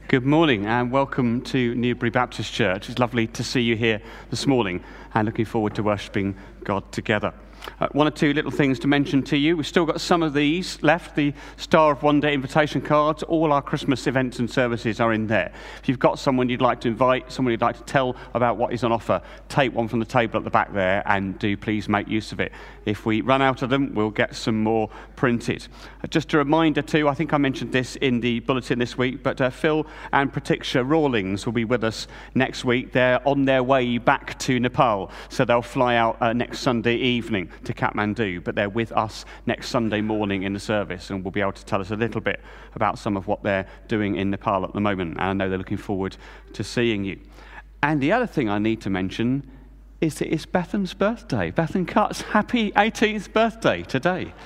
Good morning and welcome to Newbury Baptist Church. It's lovely to see you here this morning and looking forward to worshipping God together. One or two little things to mention to you. We've still got some of these left, the Star of Wonder invitation cards. All our Christmas events and services are in there. If you've got someone you'd like to invite, someone you'd like to tell about what is on offer, take one from the table at the back there and do please make use of it. If we run out of them, we'll get some more printed. Just a reminder too, I think I mentioned this in the bulletin this week, but Phil and Pratiksha Rawlings will be with us next week. They're on their way back to Nepal, so they'll fly out next Sunday evening to Kathmandu, but they're with us next Sunday morning in the service and will be able to tell us a little bit about some of what they're doing in Nepal at the moment, and I know they're looking forward to seeing you. And the other thing I need to mention is that it's Bethan's birthday. Bethan Cutts, happy 18th birthday today.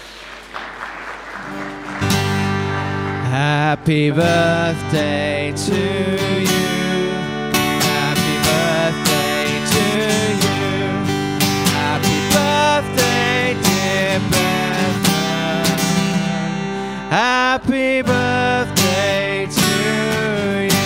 Happy birthday to you. Happy birthday to you. Birthday, dear Bethan. Happy birthday to you.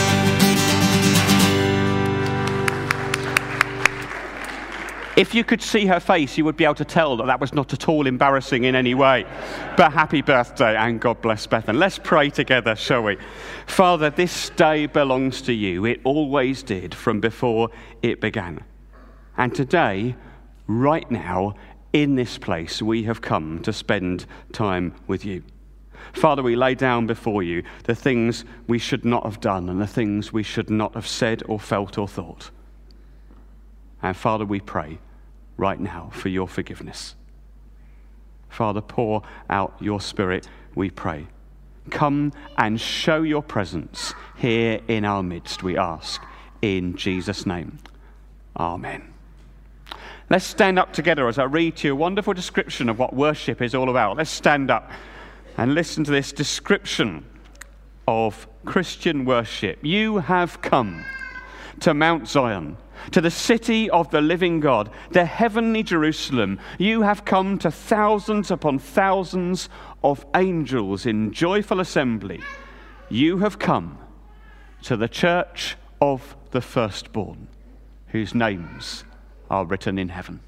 If you could see her face, you would be able to tell that that was not at all embarrassing in any way. But happy birthday and God bless Bethan. Let's pray together, shall we? Father, this day belongs to you. It always did from before it began. And today, right now, in this place, we have come to spend time with you. Father, we lay down before you the things we should not have done and the things we should not have said or felt or thought. And Father, we pray right now for your forgiveness. Father, pour out your Spirit, we pray. Come and show your presence here in our midst, we ask, in Jesus' name. Amen. Let's stand up together as I read to you a wonderful description of what worship is all about. Let's stand up and listen to this description of Christian worship. You have come to Mount Zion, to the city of the living God, the heavenly Jerusalem. You have come to thousands upon thousands of angels in joyful assembly. You have come to the church of the firstborn, whose names are written in heaven.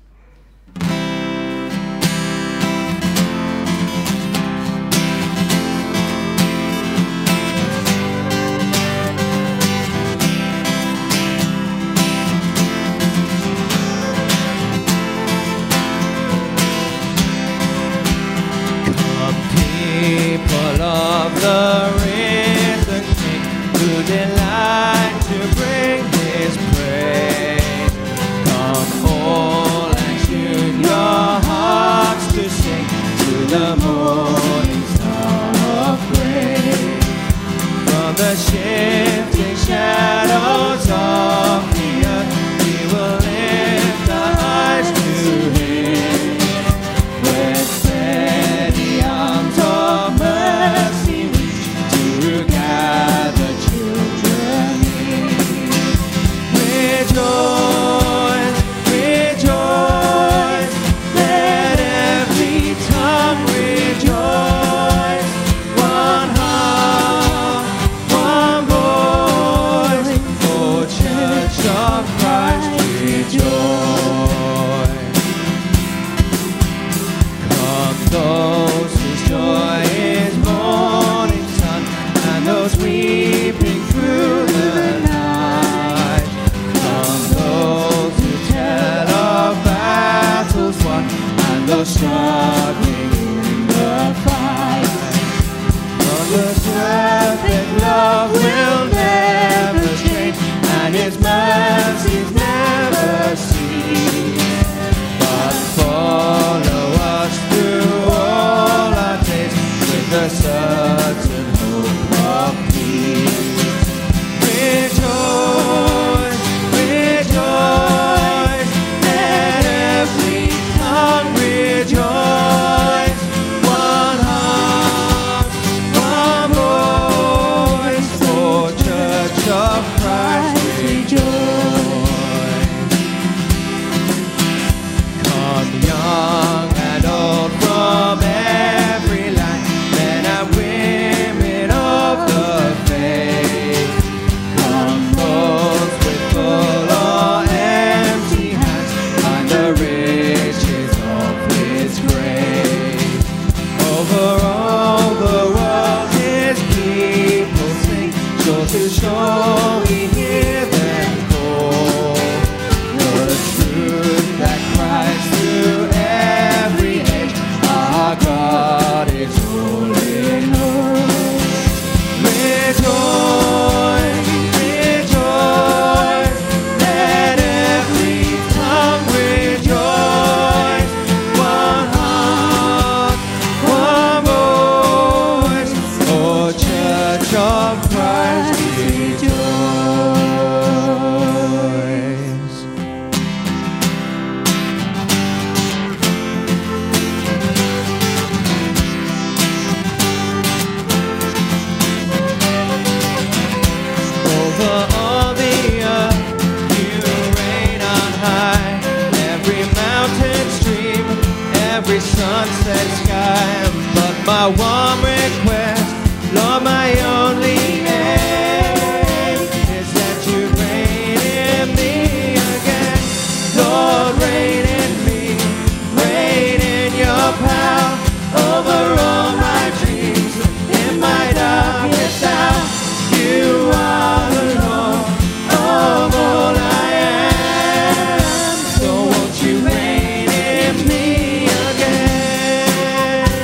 Come, people of the risen King, who delight to bring his praise. All and tune your hearts to sing to the morning star of grace. From the shifting shadows of the earth, we will lift our eyes to him. When steady arms of mercy reach to gather children in. Rejoice. Struggling in the fight, for the perfect love will never change, and his mercies never cease, but follow us through all our days with the certain hope of peace. Rejoice, rejoice, let every tongue rejoice. shore we hear them call. The truth that cries through every age, our God is holy. Rejoice, rejoice, let every tongue rejoice. One heart, one voice, oh Church of Christ, rejoice. Over all the earth, you reign on high. Every mountain stream, every sunset sky. But my one request, Lord, my only aim is that you reign in me again. Lord, reign in me, reign in your power over all my dreams. In my darkest hour, you are the Lord of all I am. So won't you reign in me again?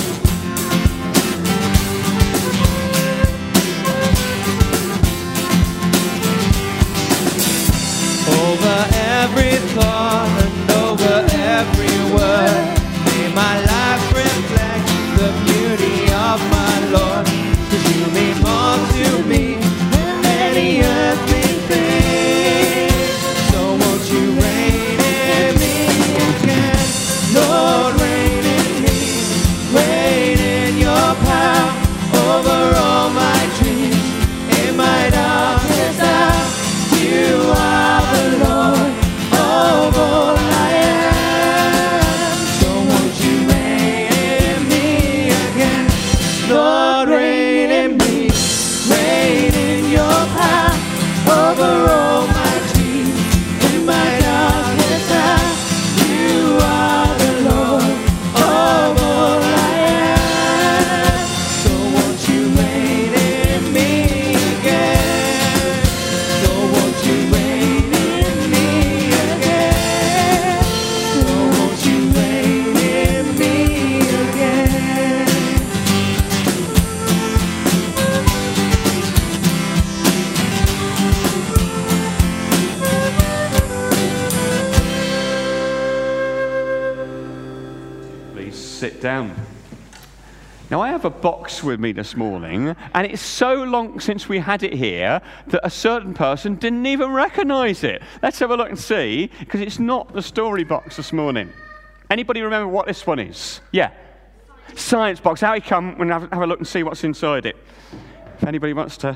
Over every thought and over every word, may my life reflect the beauty of my Lord. 'Cause you mean more to me than any earthly thing. So won't you reign in me again? Lord, reign in me, reign in your power over all my dreams. In my darkest hour, you are the Lord of all I am. So won't you reign in me again? Lord, reign in me, reign in your power over all my dreams. In my darkest hour, you are the Lord of all I am. So won't you reign in me again? So won't you reign in me again? So won't you reign in me again? Please sit down. Now, I have a box with me this morning, and it's so long since we had it here that a certain person didn't even recognize it. Let's have a look and see, because it's not the story box this morning. Anybody remember what this one is? Yeah. Science box. Out you come and have a look and see what's inside it. If anybody wants to.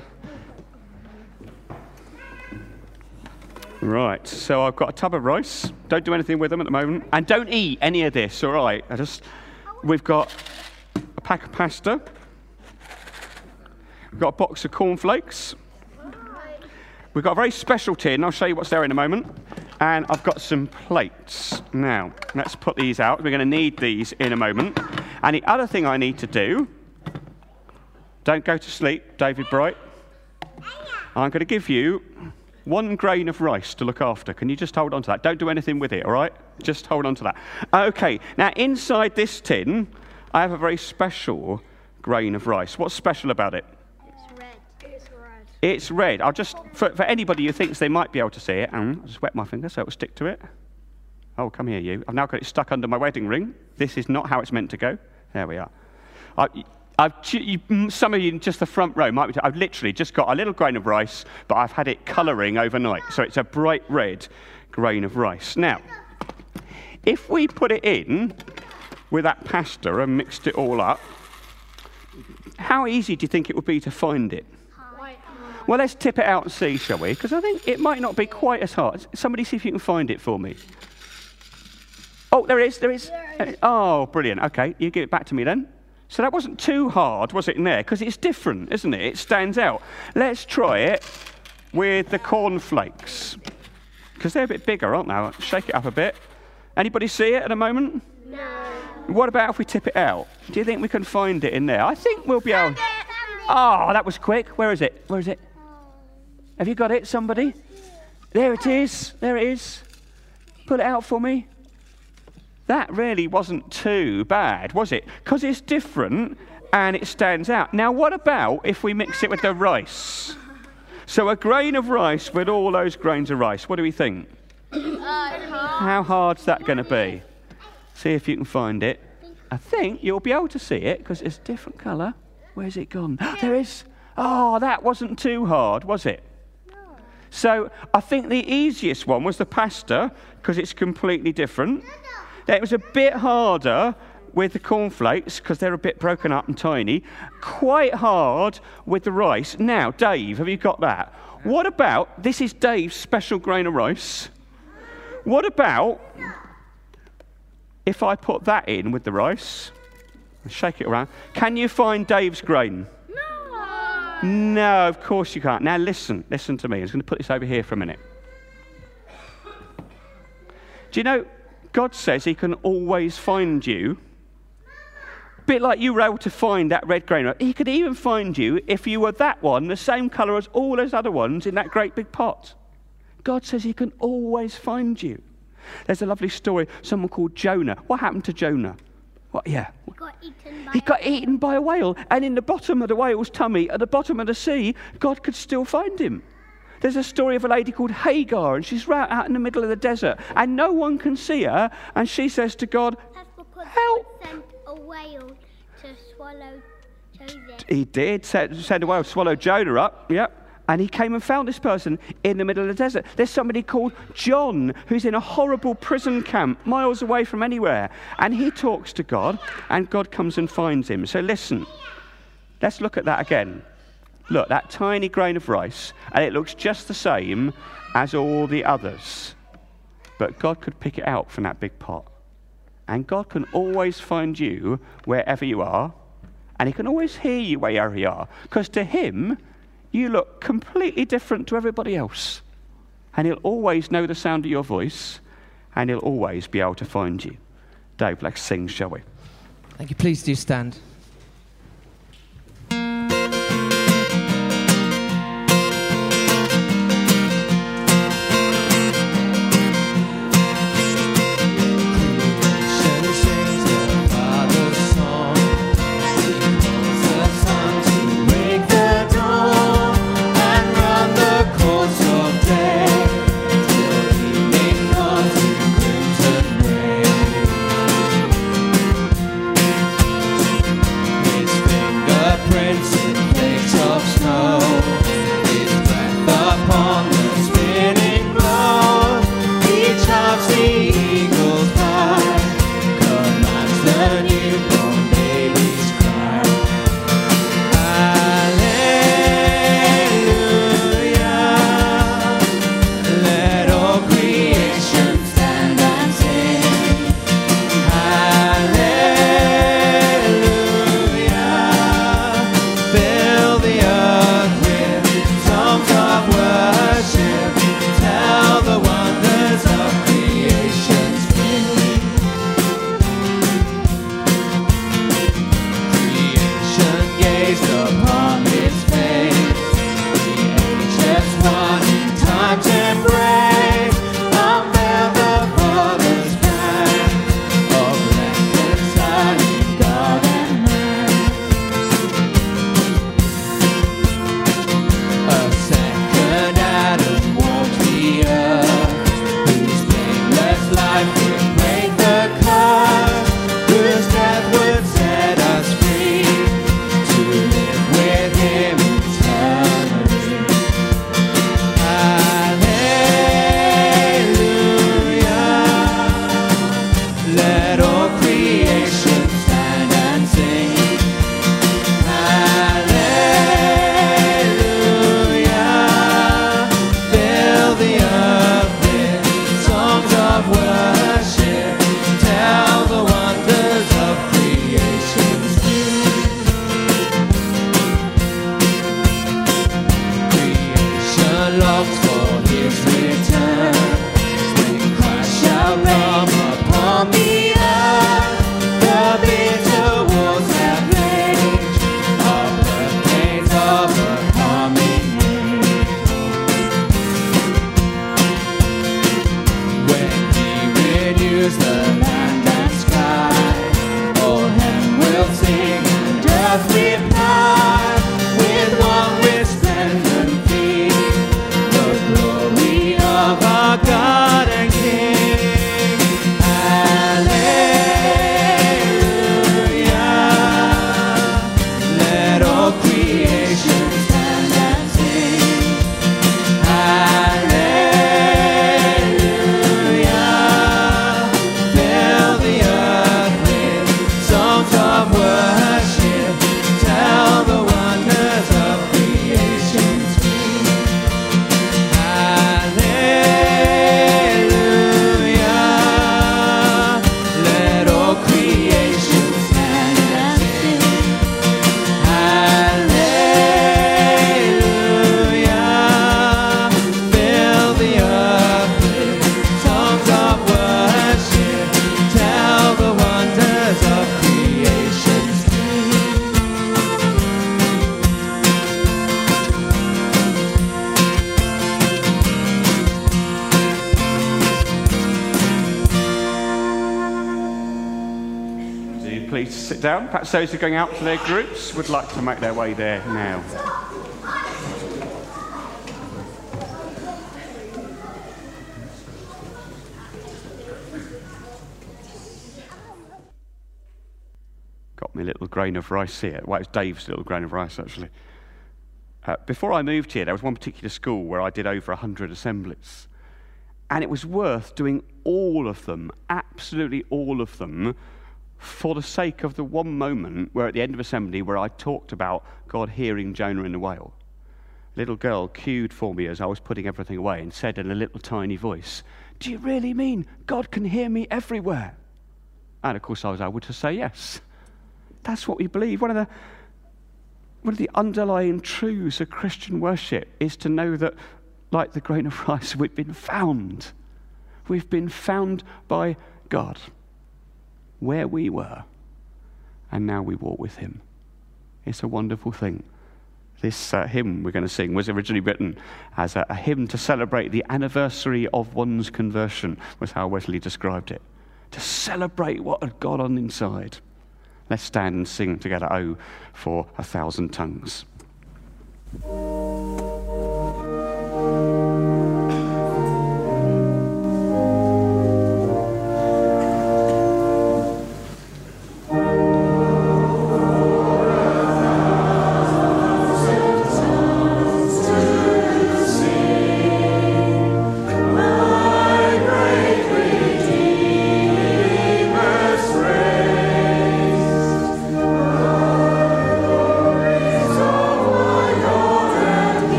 Right, so I've got a tub of rice. Don't do anything with them at the moment. And don't eat any of this, all right? We've got a pack of pasta. We've got a box of cornflakes. We've got a very special tin. I'll show you what's there in a moment. And I've got some plates. Now, let's put these out. We're going to need these in a moment. And the other thing I need to do, don't go to sleep, David Bright. I'm going to give you 1 grain of rice to look after. Can you just hold on to that? Don't do anything with it, all right? Just hold on to that. Okay, now inside this tin, I have a very special grain of rice. What's special about it? It's red. It's red. It's red. I'll just, for anybody who thinks they might be able to see it, I'll just wet my finger so it will stick to it. Oh, come here, you. I've now got it stuck under my wedding ring. This is not how it's meant to go. There we are. Some of you in just the front row might be. I've literally just got a little grain of rice, but I've had it colouring overnight, so it's a bright red grain of rice. Now, if we put it in with that pasta and mixed it all up, how easy do you think it would be to find it? Well, let's tip it out and see, shall we? Because I think it might not be quite as hard. Somebody see if you can find it for me. Oh, there it is. There it is. Oh, brilliant. Okay, you give it back to me then. So that wasn't too hard, was it, in there? Because it's different, isn't it? It stands out. Let's try it with the cornflakes. Because they're a bit bigger, aren't they? Shake it up a bit. Anybody see it at the moment? No. What about if we tip it out? Do you think we can find it in there? I think we'll be able... Oh, that was quick. Where is it? Where is it? Have you got it, somebody? There it is. There it is. Pull it out for me. That really wasn't too bad, was it? Because it's different and it stands out. Now, what about if we mix it with the rice? So a grain of rice with all those grains of rice. What do we think? How hard's that going to be? See if you can find it. I think you'll be able to see it because it's a different colour. Where's it gone? There it is. Oh, that wasn't too hard, was it? So I think the easiest one was the pasta because it's completely different. It was a bit harder with the cornflakes because they're a bit broken up and tiny. Quite hard with the rice. Now, Dave, have you got that? What about, this is Dave's special grain of rice. What about if I put that in with the rice and shake it around? Can you find Dave's grain? No, of course you can't. Now listen to me. I'm just going to put this over here for a minute. Do you know, God says he can always find you. A bit like you were able to find that red grain. He could even find you if you were that one, the same colour as all those other ones in that great big pot. God says he can always find you. There's a lovely story, someone called Jonah. What happened to Jonah? What? Yeah. He got eaten by a whale, and in the bottom of the whale's tummy, at the bottom of the sea, God could still find him. There's a story of a lady called Hagar, and she's right out in the middle of the desert, and no one can see her, and she says to God, help. God sent a whale to swallow Joseph. He did send a whale to swallow Jonah up, yep. And he came and found this person in the middle of the desert. There's somebody called John who's in a horrible prison camp miles away from anywhere. And he talks to God, and God comes and finds him. So listen, let's look at that again. Look, that tiny grain of rice, and it looks just the same as all the others. But God could pick it out from that big pot. And God can always find you wherever you are. And he can always hear you wherever you are. Because to him, you look completely different to everybody else. And he'll always know the sound of your voice, and he'll always be able to find you. Dave, let's sing, shall we? Thank you. Please do stand. sit down. Perhaps those who are going out to their groups would like to make their way there now. Got me a little grain of rice here. Well, it's Dave's little grain of rice, actually. Before I moved here, there was one particular school where I did over 100 assemblies. And it was worth doing all of them, absolutely all of them, for the sake of the one moment where at the end of assembly where I talked about God hearing Jonah in the whale. A little girl queued for me as I was putting everything away and said in a little tiny voice, "Do you really mean God can hear me everywhere?" And of course I was able to say yes. That's what we believe. One of the underlying truths of Christian worship is to know that, like the grain of rice, we've been found. We've been found by God where we were, and now we walk with him. It's a wonderful thing. This hymn we're going to sing was originally written as a hymn to celebrate the anniversary of one's conversion, was how Wesley described it. To celebrate what had gone on inside. Let's stand and sing together, "Oh, for 1,000 tongues."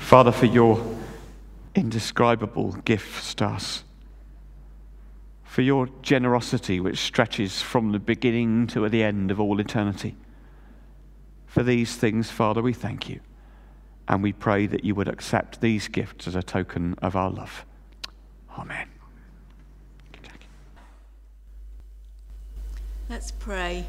Father, for your indescribable gifts to us, for your generosity which stretches from the beginning to the end of all eternity. For these things, Father, we thank you, and we pray that you would accept these gifts as a token of our love. Amen. Let's pray.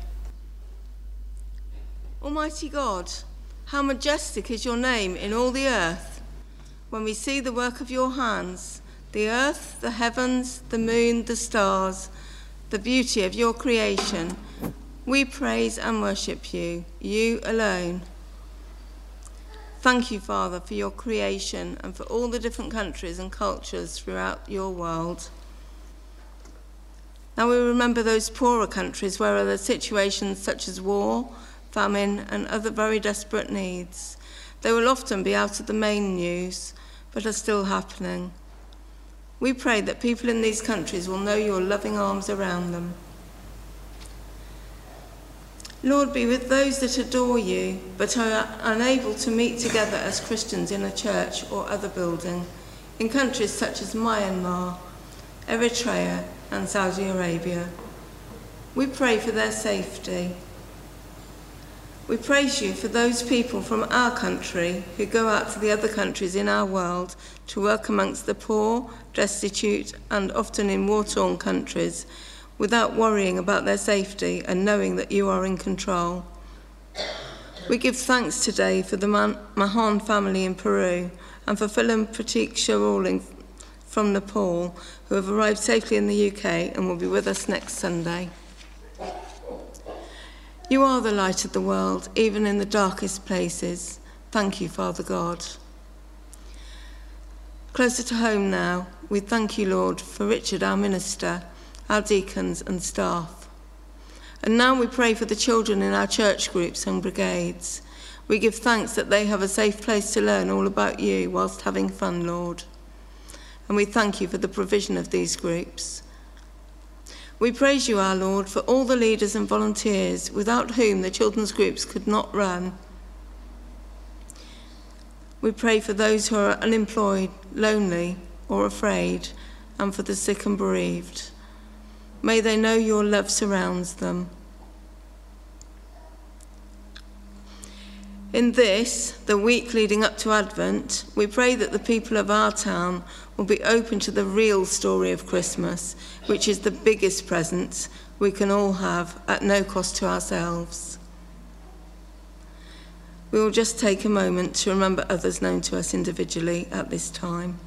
Almighty God, how majestic is your name in all the earth. When we see the work of your hands, the earth, the heavens, the moon, the stars, the beauty of your creation, we praise and worship you, you alone. Thank you, Father, for your creation and for all the different countries and cultures throughout your world. Now we remember those poorer countries where there are situations such as war, famine, and other very desperate needs. They will often be out of the main news, but are still happening. We pray that people in these countries will know your loving arms around them. Lord, be with those that adore you, but are unable to meet together as Christians in a church or other building, in countries such as Myanmar, Eritrea, and Saudi Arabia. We pray for their safety. We praise you for those people from our country who go out to the other countries in our world to work amongst the poor, destitute, and often in war-torn countries without worrying about their safety and knowing that you are in control. We give thanks today for the Mahan family in Peru and for Phil and Pratik Sharoling from Nepal, who have arrived safely in the UK and will be with us next Sunday. You are the light of the world, even in the darkest places. Thank you, Father God. Closer to home now, we thank you, Lord, for Richard, our minister, our deacons and staff. And now we pray for the children in our church groups and brigades. We give thanks that they have a safe place to learn all about you whilst having fun, Lord. And we thank you for the provision of these groups. We praise you, our Lord, for all the leaders and volunteers without whom the children's groups could not run. We pray for those who are unemployed, lonely, or afraid, and for the sick and bereaved. May they know your love surrounds them. In this, the week leading up to Advent, we pray that the people of our town will be open to the real story of Christmas, which is the biggest present we can all have at no cost to ourselves. We will just take a moment to remember others known to us individually at this time.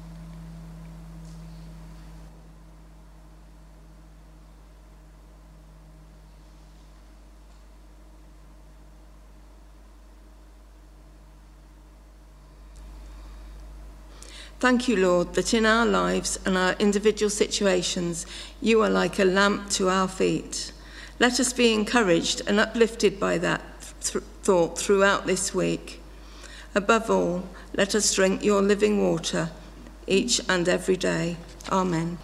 Thank you, Lord, that in our lives and our individual situations, you are like a lamp to our feet. Let us be encouraged and uplifted by that thought throughout this week. Above all, let us drink your living water each and every day. Amen.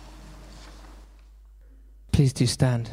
Please do stand.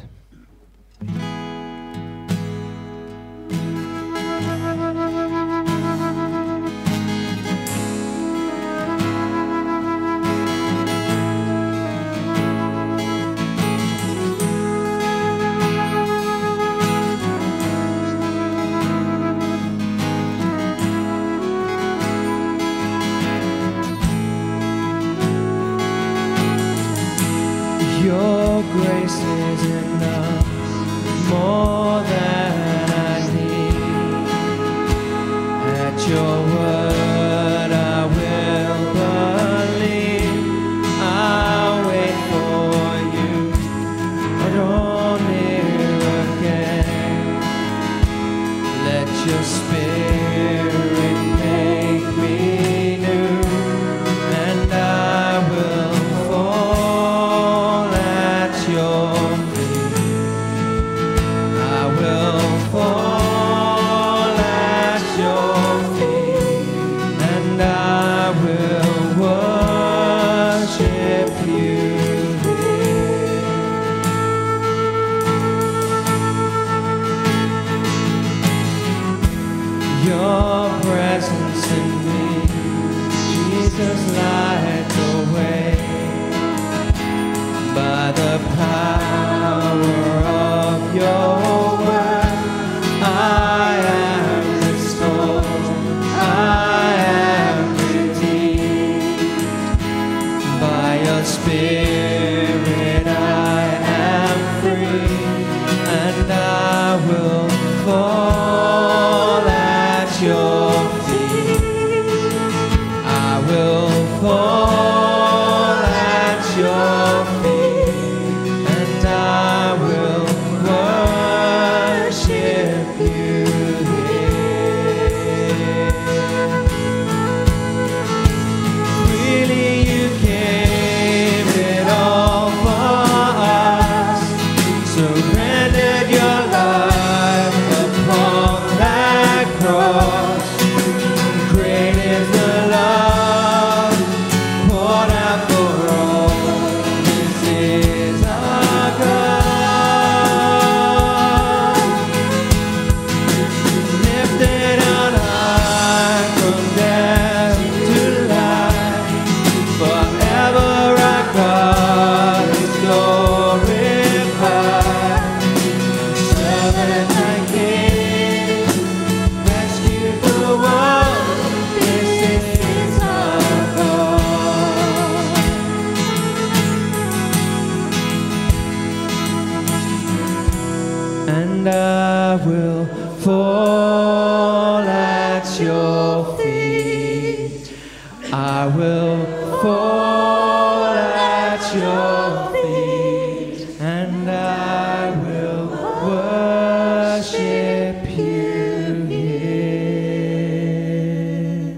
Your grace is enough, more than I need. At your word I will believe. I'll wait for you and only again. Let your spirit make me new, and I will fall at your feet. I will fall at your feet, and I will worship you here. Your presence in me Jesus, light the way. By the power of your word, I am restored, I am redeemed. By your Spirit I am free, and I will fall at your feet. I will fall at your feet, and I will worship you here. Freely you gave it all for us, surrendered your life upon that cross. Great is the love poured out for all. This is our God, lifted on high from death to life. Forever our God is glorified. Servant and King, rescued the world. This is our God. And I will fall at your feet. I will fall at your feet, and I will worship you here.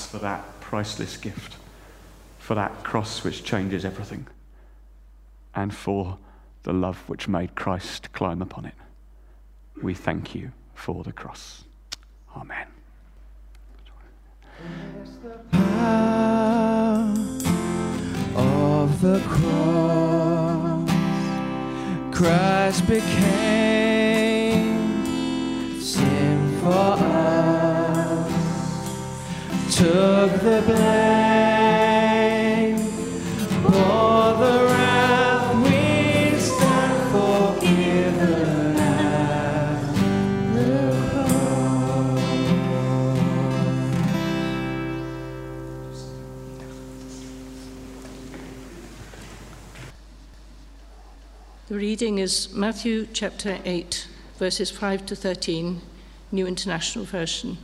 cross for that priceless gift, for that cross which changes everything, and for the love which made Christ climb upon it. We thank you for the cross. Amen. Power of the cross, Christ became sin for us, took the blame, bore the wrath we stand forgiven at the cross. The reading is Matthew chapter 8, verses 5 to 13, New International Version.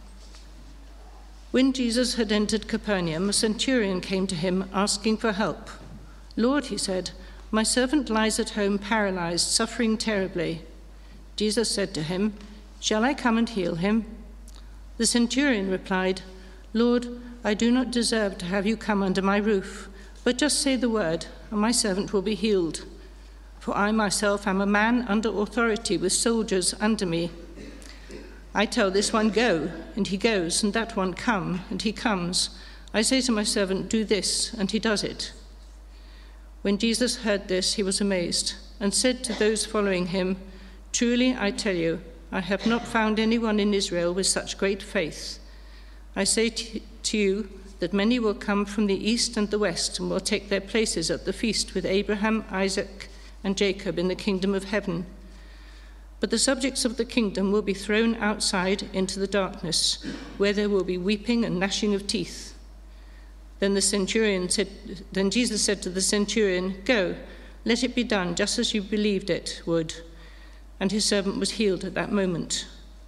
When Jesus had entered Capernaum, a centurion came to him asking for help. "Lord," he said, "my servant lies at home paralyzed, suffering terribly." Jesus said to him, "Shall I come and heal him?" The centurion replied, "Lord, I do not deserve to have you come under my roof, but just say the word, and my servant will be healed. For I myself am a man under authority with soldiers under me. I tell this one, 'Go,' and he goes, and that one, 'Come,' and he comes. I say to my servant, 'Do this,' and he does it." When Jesus heard this, he was amazed, and said to those following him, "Truly, I tell you, I have not found anyone in Israel with such great faith. I say to you that many will come from the east and the west and will take their places at the feast with Abraham, Isaac, and Jacob in the kingdom of heaven. But the subjects of the kingdom will be thrown outside into the darkness, where there will be weeping and gnashing of teeth." Then Jesus said to the centurion, "Go, let it be done just as you believed it would." And his servant was healed at that moment.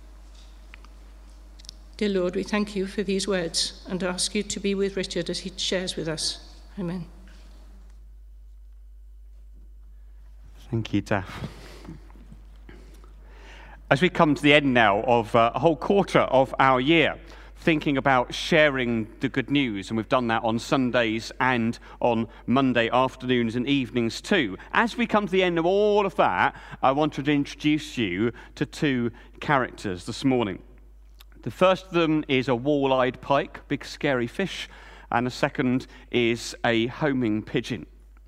Dear Lord, we thank you for these words and ask you to be with Richard as he shares with us. Amen. Thank you, Daff. As we come to the end now of a whole quarter of our year, thinking about sharing the good news, and we've done that on Sundays and on Monday afternoons and evenings too. As we come to the end of all of that, I wanted to introduce you to two characters this morning. The first of them is a wall-eyed pike, big scary fish, and the second is a homing pigeon.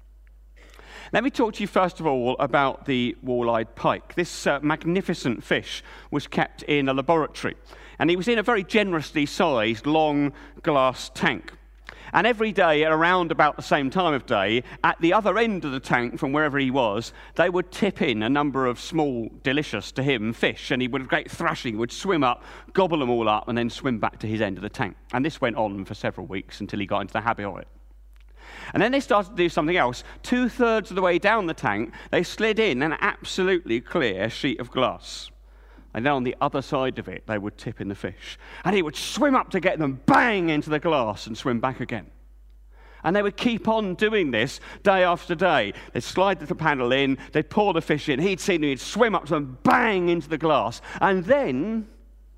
Let me talk to you first of all about the wall-eyed pike. This magnificent fish was kept in a laboratory, and he was in a very generously sized long glass tank. And every day at around about the same time of day, at the other end of the tank from wherever he was, they would tip in a number of small, delicious to him fish, and he would, with great thrashing, would swim up, gobble them all up, and then swim back to his end of the tank. And this went on for several weeks until he got into the habit of it. And then they started to do something else. 2/3 of the way down the tank, they slid in an absolutely clear sheet of glass. And then on the other side of it, they would tip in the fish. And he would swim up to get them, bang, into the glass and swim back again. And they would keep on doing this day after day. They'd slide the panel in, they'd pour the fish in, he'd seen them, he'd swim up to them, bang, into the glass. And then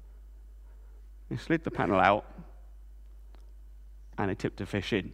they slid the panel out and they tipped the fish in.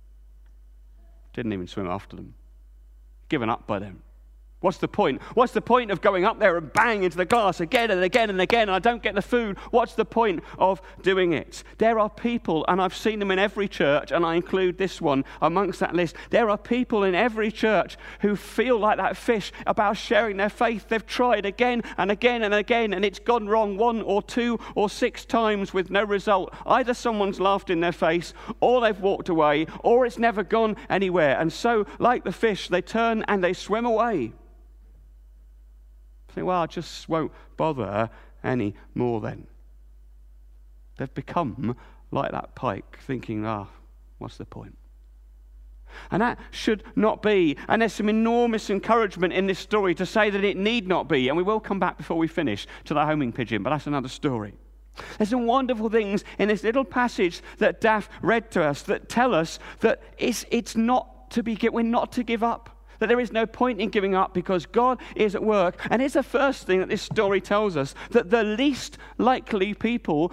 Didn't even swim after them. Given up by them. What's the point? What's the point of going up there and bang into the glass again and again and again, and I don't get the food? What's the point of doing it? There are people, and I've seen them in every church, and I include this one amongst that list. There are people in every church who feel like that fish about sharing their faith. They've tried again and again and again, and it's gone wrong 1 or 2 or 6 times with no result. Either someone's laughed in their face, or they've walked away, or it's never gone anywhere. And so, like the fish, they turn and they swim away. Think, well, I just won't bother any more then. They've become like that pike, thinking, what's the point? And that should not be. And there's some enormous encouragement in this story to say that it need not be. And we will come back before we finish to the homing pigeon, but that's another story. There's some wonderful things in this little passage that Daff read to us that tell us that it's not to be, we're not to give up. that there is no point in giving up because God is at work. And it's the first thing that this story tells us, that the least likely people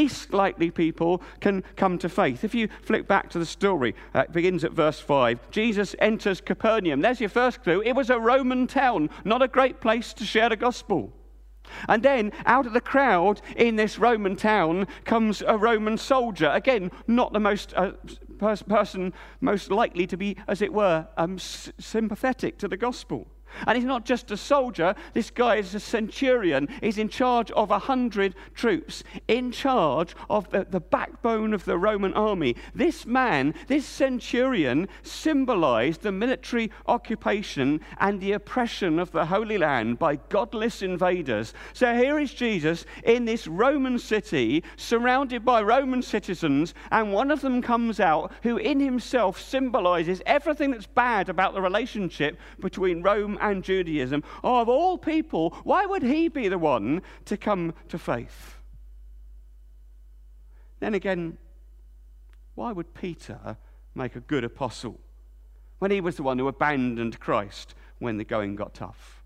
can come to faith. If you flick back to the story, it begins at verse 5. Jesus enters Capernaum. There's your first clue. It was a Roman town, not a great place to share the gospel. And then out of the crowd in this Roman town comes a Roman soldier. Again, not the most person most likely to be, as it were, sympathetic to the gospel. And he's not just a soldier. This guy is a centurion. He's in charge of 100 troops, in charge of the backbone of the Roman army. This man, this centurion, symbolized the military occupation and the oppression of the Holy Land by godless invaders. So here is Jesus in this Roman city, surrounded by Roman citizens, and one of them comes out who in himself symbolizes everything that's bad about the relationship between Rome and Judaism. Of all people, why would he be the one to come to faith? Then again, why would Peter make a good apostle when he was the one who abandoned Christ when the going got tough?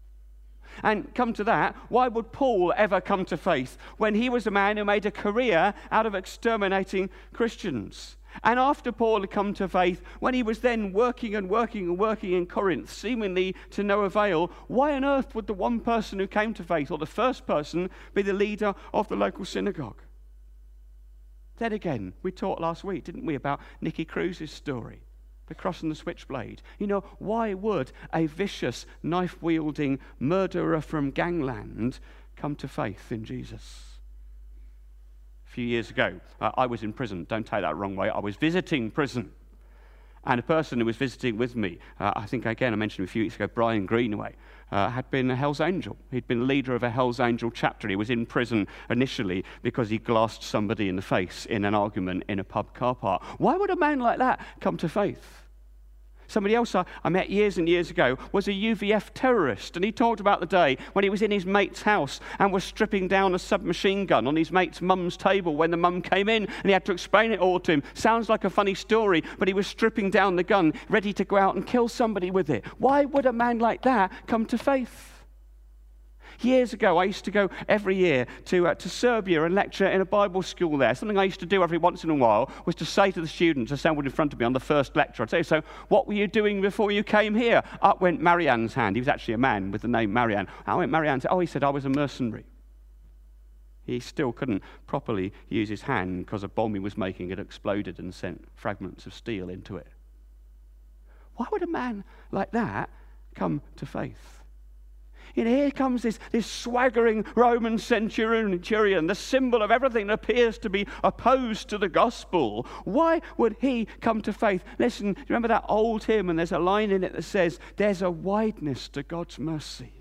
And come to that, why would Paul ever come to faith when he was a man who made a career out of exterminating Christians? And after Paul had come to faith, when he was then working in Corinth, seemingly to no avail, why on earth would the one person who came to faith, or the first person, be the leader of the local synagogue? Then again, we talked last week, didn't we, about Nicky Cruz's story, the cross and the switchblade. You know, why would a vicious, knife-wielding murderer from gangland come to faith in Jesus? A few years ago, I was in prison. Don't take that the wrong way. I was visiting prison. And a person who was visiting with me, I think, again, I mentioned a few weeks ago, Brian Greenaway, had been a Hell's Angel. He'd been leader of a Hell's Angel chapter. He was in prison initially because he glassed somebody in the face in an argument in a pub car park. Why would a man like that come to faith? Somebody else I met years and years ago was a UVF terrorist, and he talked about the day when he was in his mate's house and was stripping down a submachine gun on his mate's mum's table when the mum came in, and he had to explain it all to him. Sounds like a funny story, but he was stripping down the gun, ready to go out and kill somebody with it. Why would a man like that come to faith? Years ago, I used to go every year to Serbia and lecture in a Bible school there. Something I used to do every once in a while was to say to the students assembled in front of me on the first lecture, I'd say, so what were you doing before you came here? Up went Marianne's hand. He was actually a man with the name Marianne. I went, Marianne, he said, I was a mercenary. He still couldn't properly use his hand because a bomb he was making had exploded and sent fragments of steel into it. Why would a man like that come to faith? You know, here comes this swaggering Roman centurion, the symbol of everything that appears to be opposed to the gospel. Why would he come to faith? Listen, remember that old hymn, and there's a line in it that says, there's a wideness to God's mercy.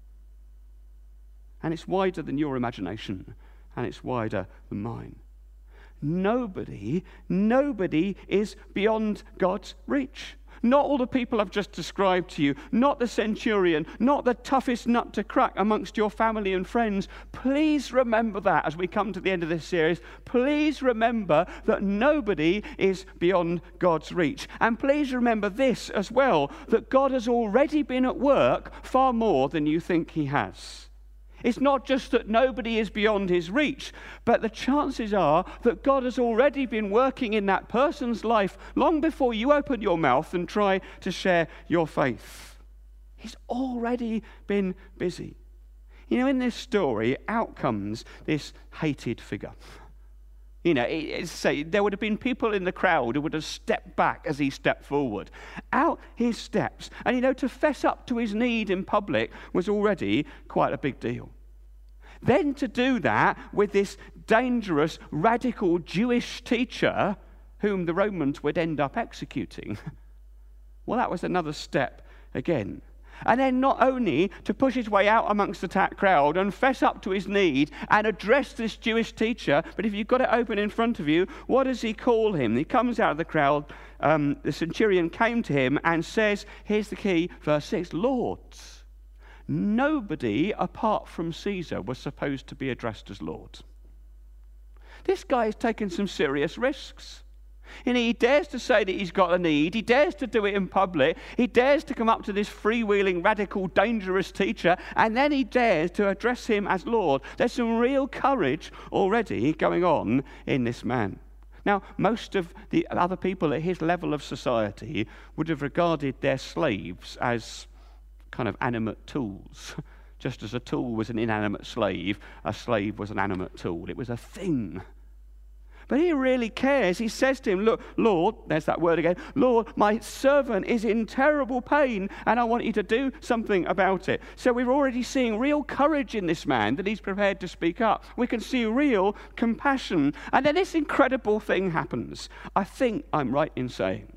And it's wider than your imagination, and it's wider than mine. Nobody is beyond God's reach. Not all the people I've just described to you, not the centurion, not the toughest nut to crack amongst your family and friends. Please remember that as we come to the end of this series. Please remember that nobody is beyond God's reach. And please remember this as well, that God has already been at work far more than you think he has. It's not just that nobody is beyond his reach, but the chances are that God has already been working in that person's life long before you open your mouth and try to share your faith. He's already been busy. You know, in this story, out comes this hated figure. You know, there would have been people in the crowd who would have stepped back as he stepped forward. Out he steps. And, you know, to fess up to his need in public was already quite a big deal. Then to do that with this dangerous, radical Jewish teacher whom the Romans would end up executing, well, that was another step again. And then not only to push his way out amongst the crowd and fess up to his need and address this Jewish teacher, but if you've got it open in front of you, what does he call him? He comes out of the crowd, the centurion came to him and says, here's the key, verse 6, Lord. Nobody apart from Caesar was supposed to be addressed as Lord. This guy is taking some serious risks. And he dares to say that he's got a need. He dares to do it in public. He dares to come up to this freewheeling, radical, dangerous teacher, and then he dares to address him as Lord. There's some real courage already going on in this man. Now, most of the other people at his level of society would have regarded their slaves as kind of animate tools. Just as a tool was an inanimate slave, a slave was an animate tool. It was a thing. But he really cares. He says to him, look, Lord, there's that word again, Lord, my servant is in terrible pain, and I want you to do something about it. So we're already seeing real courage in this man, that he's prepared to speak up. We can see real compassion. And then this incredible thing happens. I think I'm right in saying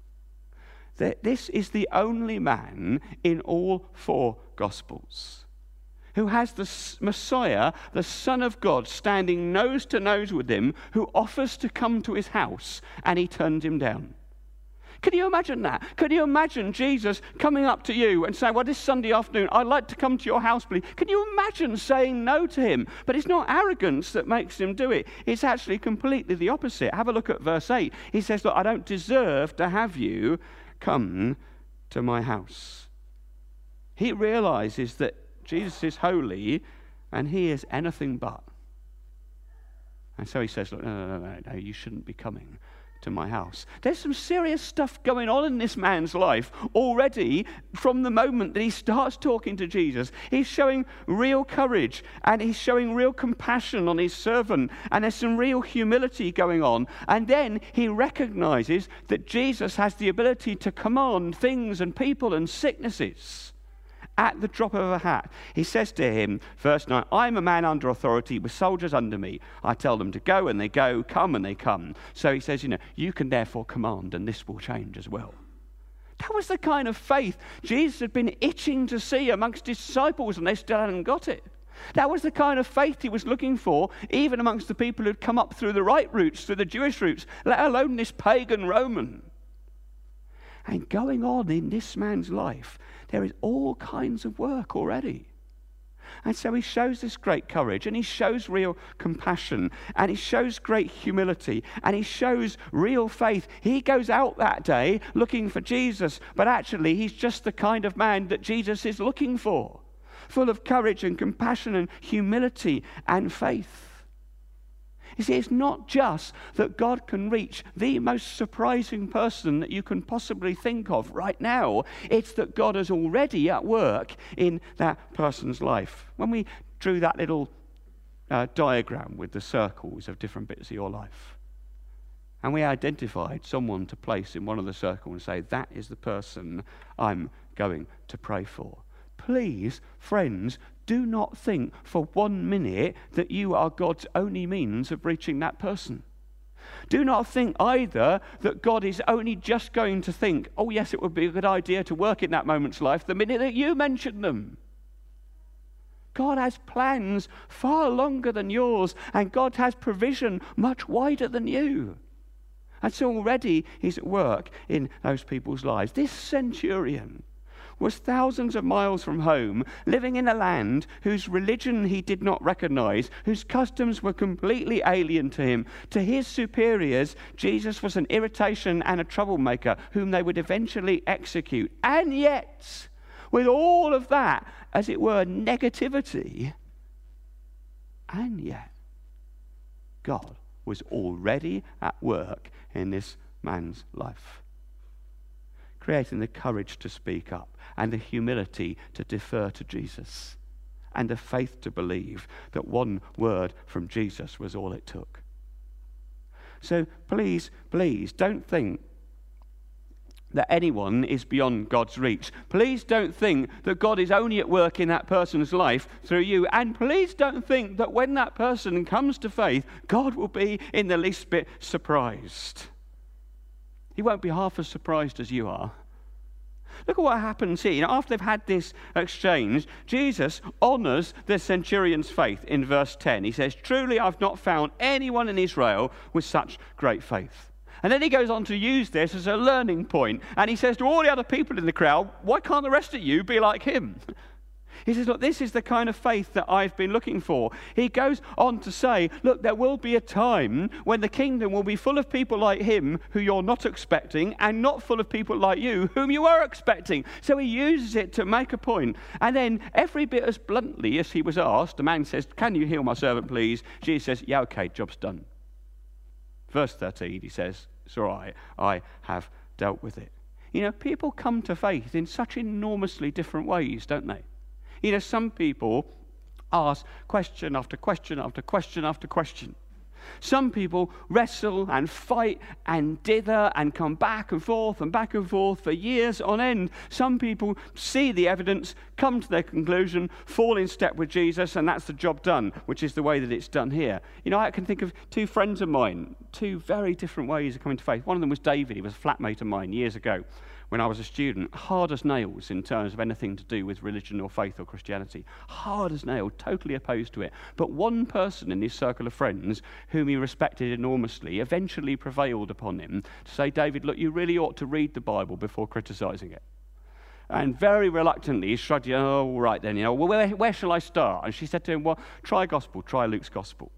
that this is the only man in all 4 Gospels who has the Messiah, the Son of God, standing nose to nose with him, who offers to come to his house, and he turns him down. Can you imagine that? Can you imagine Jesus coming up to you and saying, well, this Sunday afternoon, I'd like to come to your house, please? Can you imagine saying no to him? But it's not arrogance that makes him do it. It's actually completely the opposite. Have a look at verse 8. He says, look, I don't deserve to have you come to my house. He realizes that Jesus is holy, and he is anything but. And so he says, look, no, you shouldn't be coming to my house. There's some serious stuff going on in this man's life already from the moment that he starts talking to Jesus. He's showing real courage, and he's showing real compassion on his servant, and there's some real humility going on. And then he recognizes that Jesus has the ability to command things and people and sicknesses at the drop of a hat. He says to him, verse 9, I'm a man under authority with soldiers under me. I tell them to go, and they go, come, and they come. So he says, you can therefore command, and this will change as well. That was the kind of faith Jesus had been itching to see amongst his disciples, and they still hadn't got it. That was the kind of faith he was looking for, even amongst the people who'd come up through the right routes, through the Jewish routes, let alone this pagan Roman. And going on in this man's life, there is all kinds of work already. And so he shows this great courage, and he shows real compassion, and he shows great humility, and he shows real faith. He goes out that day looking for Jesus, but actually he's just the kind of man that Jesus is looking for, full of courage and compassion and humility and faith. You see, it's not just that God can reach the most surprising person that you can possibly think of right now. It's that God is already at work in that person's life. When we drew that little diagram with the circles of different bits of your life, and we identified someone to place in one of the circles and say, that is the person I'm going to pray for. Please, friends, do not think for 1 minute that you are God's only means of reaching that person. Do not think either that God is only just going to think, oh yes, it would be a good idea to work in that moment's life the minute that you mention them. God has plans far longer than yours, and God has provision much wider than you. And so already he's at work in those people's lives. This centurion was thousands of miles from home, living in a land whose religion he did not recognize, whose customs were completely alien to him. To his superiors, Jesus was an irritation and a troublemaker whom they would eventually execute. And yet, with all of that, as it were, negativity, and yet, God was already at work in this man's life, creating the courage to speak up, and the humility to defer to Jesus, and the faith to believe that one word from Jesus was all it took. So please, don't think that anyone is beyond God's reach. Please don't think that God is only at work in that person's life through you. And please don't think that when that person comes to faith, God will be in the least bit surprised. He won't be half as surprised as you are. Look at what happens here. After they've had this exchange, Jesus honors the centurion's faith in verse 10. He says, truly I've not found anyone in Israel with such great faith. And then he goes on to use this as a learning point. And he says to all the other people in the crowd, why can't the rest of you be like him? He says, look, this is the kind of faith that I've been looking for. He goes on to say, look, there will be a time when the kingdom will be full of people like him who you're not expecting, and not full of people like you whom you are expecting. So he uses it to make a point. And then every bit as bluntly as he was asked, the man says, can you heal my servant, please? Jesus says, yeah, okay, job's done. Verse 13, he says, it's all right, I have dealt with it. You know, people come to faith in such enormously different ways, don't they? You know, some people ask question after question after question after question. Some people wrestle and fight and dither and come back and forth for years on end. Some people see the evidence, come to their conclusion, fall in step with Jesus, and that's the job done, which is the way that it's done here. You know, I can think of two friends of mine, two very different ways of coming to faith. One of them was David. He was a flatmate of mine years ago when I was a student, hard as nails in terms of anything to do with religion or faith or Christianity. Hard as nails, totally opposed to it. But one person in his circle of friends, whom he respected enormously, eventually prevailed upon him to say, David, look, you really ought to read the Bible before criticising it. And very reluctantly, he shrugged, oh, all right then, you know, well, where shall I start? And she said to him, well, try Luke's Gospel.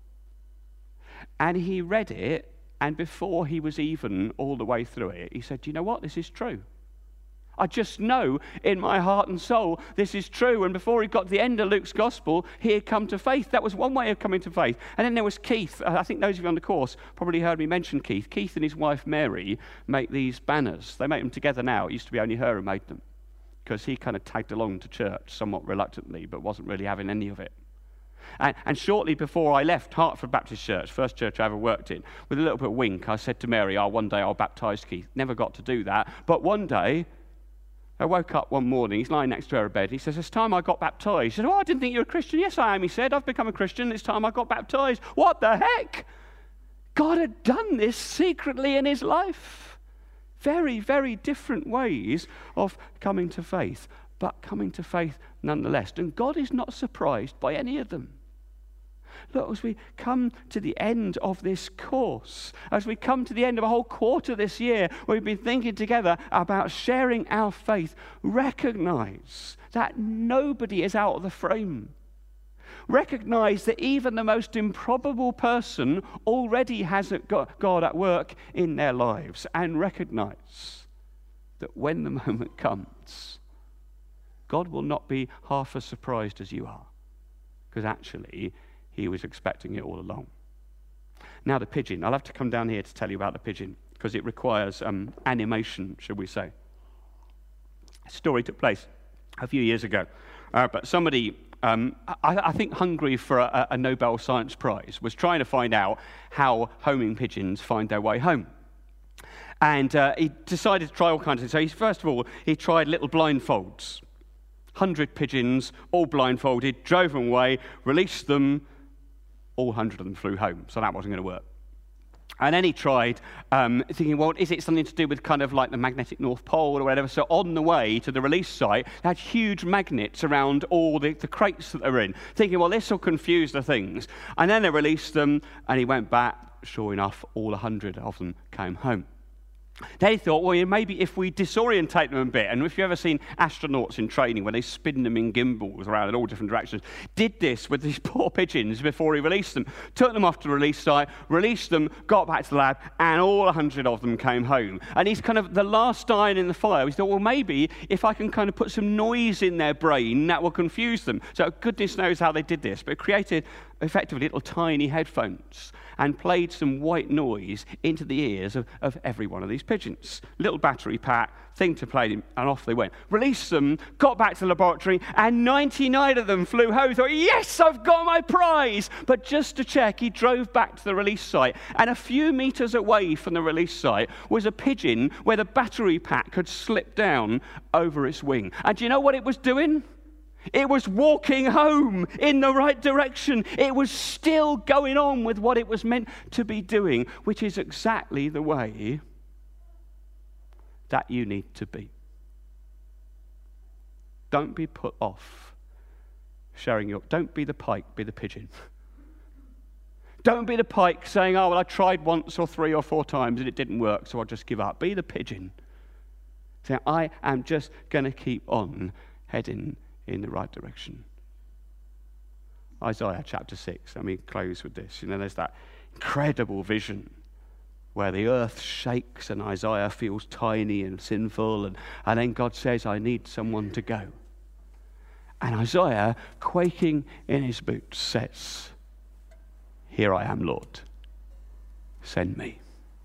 And he read it, and before he was even all the way through it, he said, do you know what? This is true. I just know in my heart and soul this is true. And before he got to the end of Luke's Gospel, he had come to faith. That was one way of coming to faith. And then there was Keith. I think those of you on the course probably heard me mention Keith. Keith and his wife Mary make these banners. They make them together now. It used to be only her who made them, because he kind of tagged along to church somewhat reluctantly, but wasn't really having any of it. And shortly before I left Hartford Baptist Church, first church I ever worked in, with a little bit of wink, I said to Mary, one day I'll baptise Keith. Never got to do that. But one day, I woke up one morning, he's lying next to her bed, he says, it's time I got baptised. He said, I didn't think you were a Christian. Yes, I am, he said. I've become a Christian. It's time I got baptised. What the heck? God had done this secretly in his life. Very, very different ways of coming to faith, but coming to faith nonetheless. And God is not surprised by any of them. Look, as we come to the end of this course, as we come to the end of a whole quarter this year, we've been thinking together about sharing our faith, recognize that nobody is out of the frame. Recognize that even the most improbable person already has God at work in their lives, and recognize that when the moment comes, God will not be half as surprised as you are, because actually he was expecting it all along. Now the pigeon. I'll have to come down here to tell you about the pigeon, because it requires animation, should we say. A story took place a few years ago, but somebody, I think hungry for a Nobel Science Prize, was trying to find out how homing pigeons find their way home. And he decided to try all kinds of things. So first of all, he tried little blindfolds. 100 pigeons, all blindfolded, drove them away, released them, all 100 of them flew home, so that wasn't going to work. And then he tried thinking, well, is it something to do with kind of like the magnetic North Pole or whatever? So on the way to the release site, they had huge magnets around all the crates that they were in, thinking, well, this will confuse the things. And then they released them, and he went back. Sure enough, all 100 of them came home. They thought, well, maybe if we disorientate them a bit, and if you've ever seen astronauts in training where they spin them in gimbals around in all different directions, did this with these poor pigeons before he released them, took them off to the release site, released them, got back to the lab, and all 100 of them came home. And he's kind of the last iron in the fire. He thought, well, maybe if I can kind of put some noise in their brain, that will confuse them. So goodness knows how they did this, but it created effectively little tiny headphones and played some white noise into the ears of every one of these pigeons. Little battery pack, thing to play them, and off they went. Released them, got back to the laboratory, and 99 of them flew home. He thought, yes, I've got my prize! But just to check, he drove back to the release site, and a few meters away from the release site was a pigeon where the battery pack had slipped down over its wing. And do you know what it was doing? It was walking home in the right direction. It was still going on with what it was meant to be doing, which is exactly the way that you need to be. Don't be put off sharing your... Don't be the pike, be the pigeon. Don't be the pike saying, oh, well, I tried once or 3 or 4 times and it didn't work, so I'll just give up. Be the pigeon. Saying, I am just going to keep on heading in the right direction. Isaiah chapter 6, let me close with this. There's that incredible vision where the earth shakes and Isaiah feels tiny and sinful, and then God says, I need someone to go. And Isaiah, quaking in his boots, says, here I am, Lord, send me.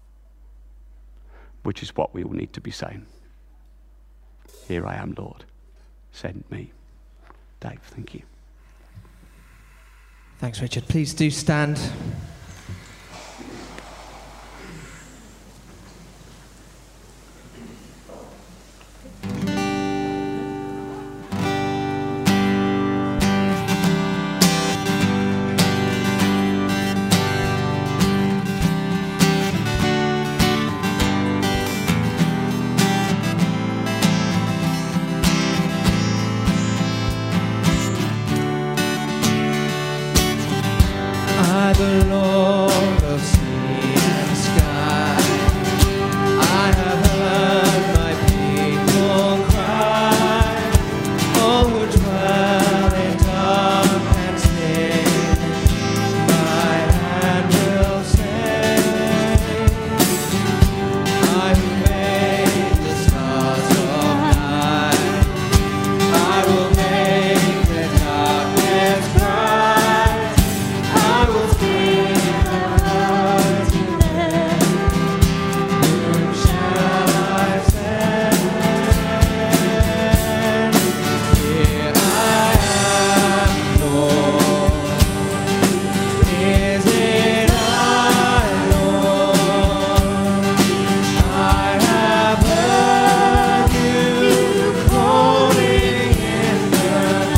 Which is what we all need to be saying. Here I am, Lord, send me. Dave, thank you. Thanks, Richard. Please do stand. The Lord of sea and sky, I have heard my people cry, all who dwell in dark and sin, my hand will save. I who made the stars of night, I will make the darkness bright. I will speak the words to them. Whom shall I send? Here I am, Lord. Is it I, Lord? I have heard you calling in the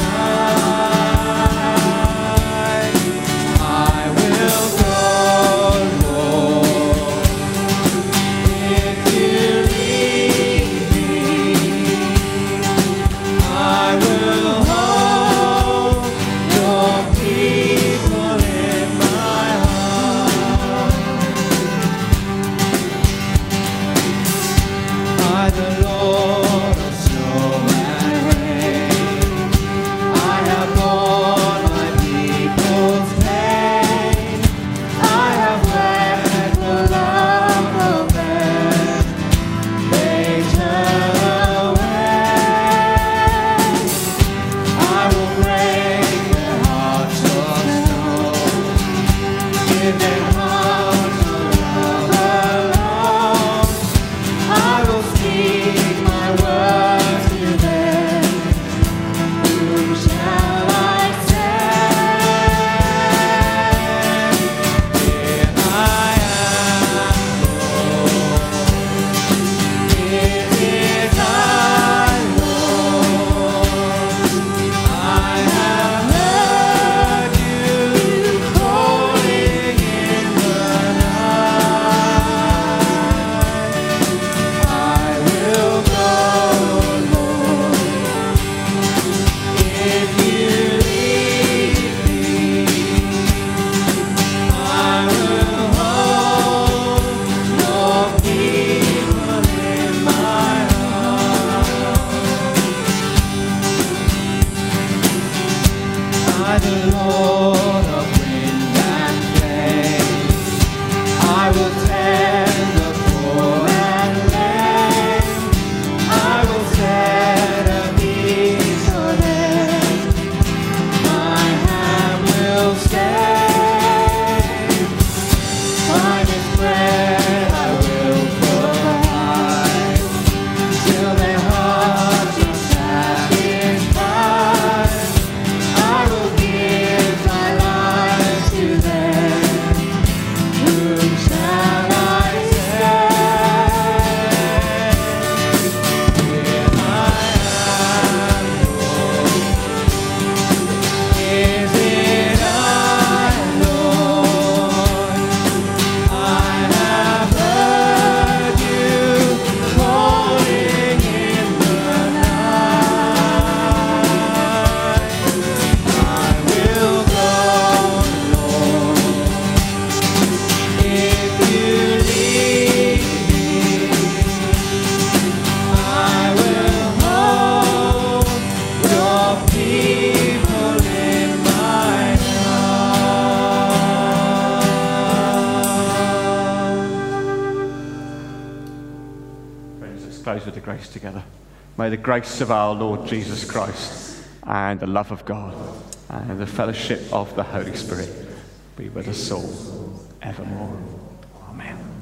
night. I will go, Lord, if you lead me. I will hold your people in my heart. By the Lord of snow and rain, I have borne my people's pain. I have wept the love of them. They turn away. I will break their hearts of stone, give them hearts of love alone. I will speak my Let's close with the grace together. May the grace of our Lord Jesus Christ and the love of God and the fellowship of the Holy Spirit be with us all evermore. Amen.